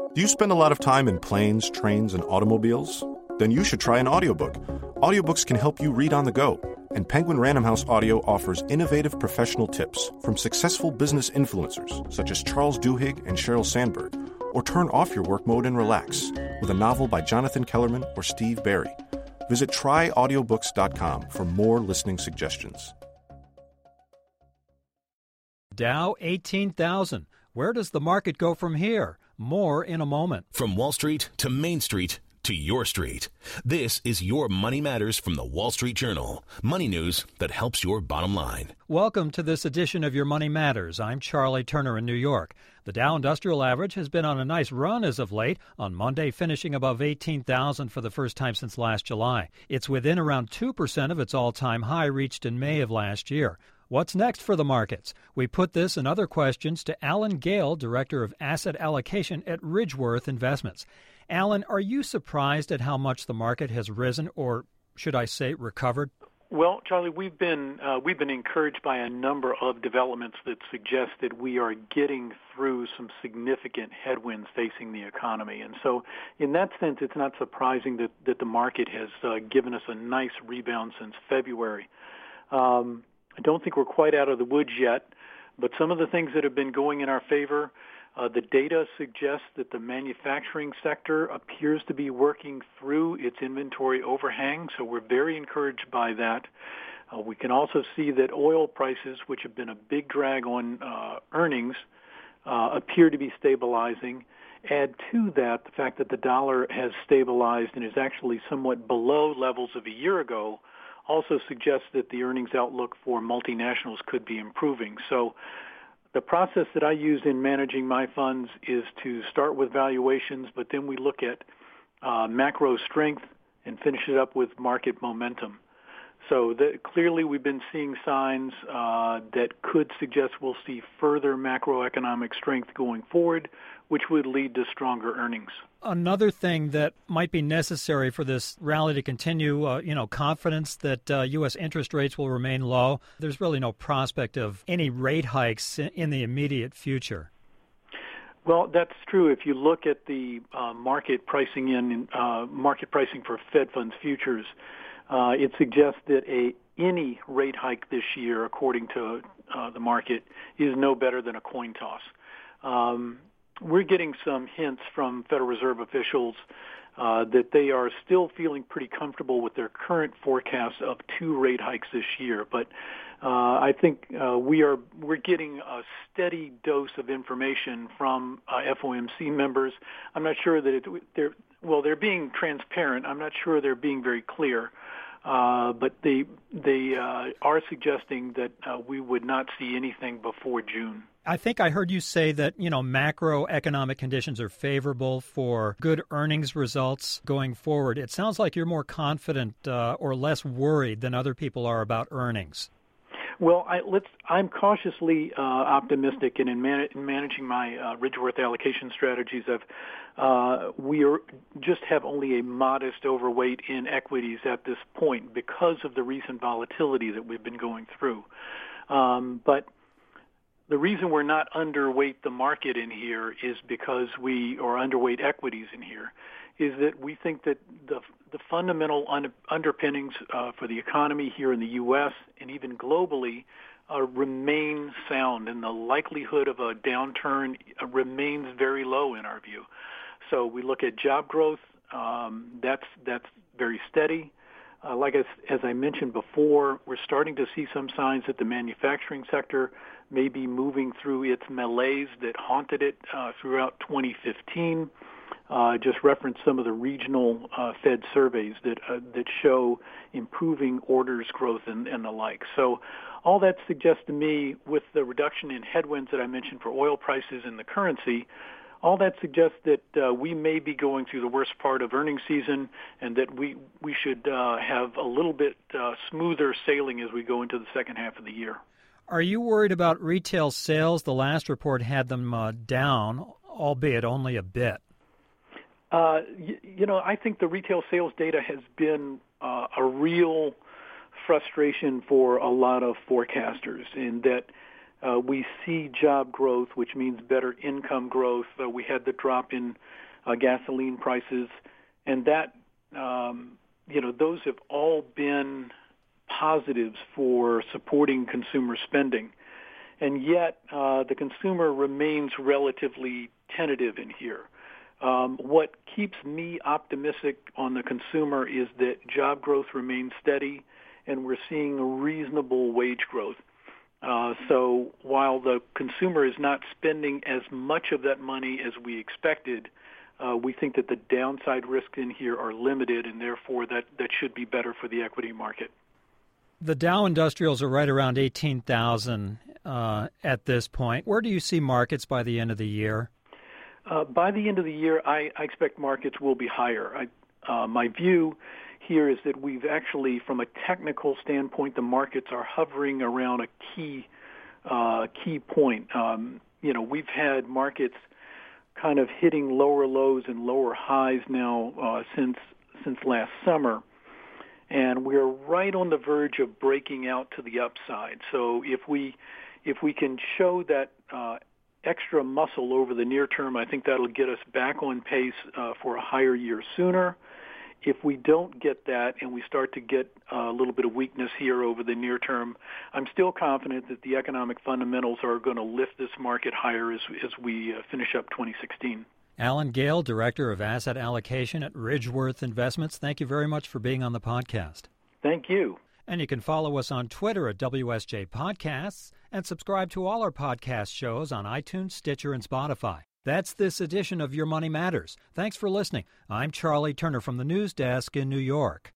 Do you spend a lot of time in planes, trains, and automobiles? Then you should try an audiobook. Audiobooks can help you read on the go, and Penguin Random House Audio offers innovative professional tips from successful business influencers such as Charles Duhigg and Sheryl Sandberg, or turn off your work mode and relax with a novel by Jonathan Kellerman or Steve Barry. Visit tryaudiobooks.com for more listening suggestions. Dow 18,000. Where does the market go from here? More in a moment. From Wall Street to Main Street to your street. This is Your Money Matters from the Wall Street Journal. Money news that helps your bottom line. Welcome to this edition of Your Money Matters. I'm Charlie Turner in New York. The Dow Industrial Average has been on a nice run as of late, on Monday finishing above 18,000 for the first time since last July. It's within around 2% of its all-time high reached in May of last year. What's next for the markets? We put this and other questions to Alan Gale, Director of Asset Allocation at Ridgeworth Investments. Alan, are you surprised at how much the market has risen, or should I say recovered? Well, Charlie, we've been encouraged by a number of developments that suggest that we are getting through some significant headwinds facing the economy. And so in that sense, it's not surprising that the market has given us a nice rebound since February. I don't think we're quite out of the woods yet, but some of the things that have been going in our favor, the data suggests that the manufacturing sector appears to be working through its inventory overhang, so we're very encouraged by that. We can also see that oil prices, which have been a big drag on earnings, appear to be stabilizing. Add to that the fact that the dollar has stabilized and is actually somewhat below levels of a year ago, also suggests that the earnings outlook for multinationals could be improving. So the process that I use in managing my funds is to start with valuations, but then we look at macro strength and finish it up with market momentum. So clearly we've been seeing signs that could suggest we'll see further macroeconomic strength going forward, which would lead to stronger earnings. Another thing that might be necessary for this rally to continue, confidence that U.S. interest rates will remain low. There's really no prospect of any rate hikes in the immediate future. Well, that's true. If you look at the market pricing for Fed funds futures, it suggests that any rate hike this year, according to the market, is no better than a coin toss. We're getting some hints from Federal Reserve officials that they are still feeling pretty comfortable with their current forecast of 2 rate hikes this year. But I think we're getting a steady dose of information from FOMC members. I'm not sure that they're being transparent. I'm not sure they're being very clear. But they are suggesting that we would not see anything before June. I think I heard you say that, macroeconomic conditions are favorable for good earnings results going forward. It sounds like you're more confident or less worried than other people are about earnings. Well, I'm cautiously optimistic, and in managing my Ridgeworth allocation strategies, we just have only a modest overweight in equities at this point because of the recent volatility that we've been going through. But the reason we're not underweight the market in here is because we are underweight equities in here, is that we think that the fundamental underpinnings for the economy here in the U.S. and even globally remain sound, and the likelihood of a downturn remains very low in our view. So we look at job growth, that's very steady. As I mentioned before, we're starting to see some signs that the manufacturing sector may be moving through its malaise that haunted it throughout 2015. Just reference some of the regional Fed surveys that show improving orders growth and the like. So all that suggests to me, with the reduction in headwinds that I mentioned for oil prices and the currency, all that suggests that we may be going through the worst part of earnings season, and that we should have a little bit smoother sailing as we go into the second half of the year. Are you worried about retail sales? The last report had them down, albeit only a bit. I think the retail sales data has been a real frustration for a lot of forecasters, in that We see job growth, which means better income growth. We had the drop in gasoline prices, and that, those have all been positives for supporting consumer spending. And yet, the consumer remains relatively tentative in here. What keeps me optimistic on the consumer is that job growth remains steady, and we're seeing a reasonable wage growth. So while the consumer is not spending as much of that money as we expected, we think that the downside risks in here are limited, and therefore that should be better for the equity market. The Dow Industrials are right around 18,000 at this point. Where do you see markets by the end of the year? By the end of the year, I expect markets will be higher. My view here is that we've actually, from a technical standpoint, the markets are hovering around a key point. We've had markets kind of hitting lower lows and lower highs now since last summer, and we're right on the verge of breaking out to the upside. So if we can show that extra muscle over the near term, I think that'll get us back on pace for a higher year sooner. If we don't get that and we start to get a little bit of weakness here over the near term, I'm still confident that the economic fundamentals are going to lift this market higher as we finish up 2016. Alan Gale, Director of Asset Allocation at Ridgeworth Investments, thank you very much for being on the podcast. Thank you. And you can follow us on Twitter at WSJ Podcasts and subscribe to all our podcast shows on iTunes, Stitcher, and Spotify. That's this edition of Your Money Matters. Thanks for listening. I'm Charlie Turner from the News Desk in New York.